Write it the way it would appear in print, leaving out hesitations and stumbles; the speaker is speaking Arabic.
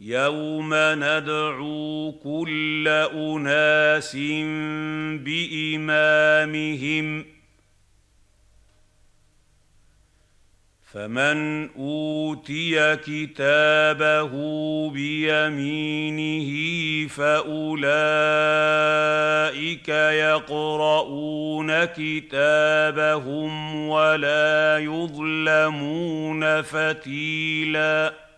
يَوْمَ نَدْعُو كُلَّ أُنَاسٍ بِإِمَامِهِمْ ۖ فَمَنْ أُوتِيَ كِتَابَهُ بِيَمِينِهِ فَأُولَٰئِكَ يَقْرَءُونَ كِتَابَهُمْ وَلَا يُظْلَمُونَ فَتِيلًا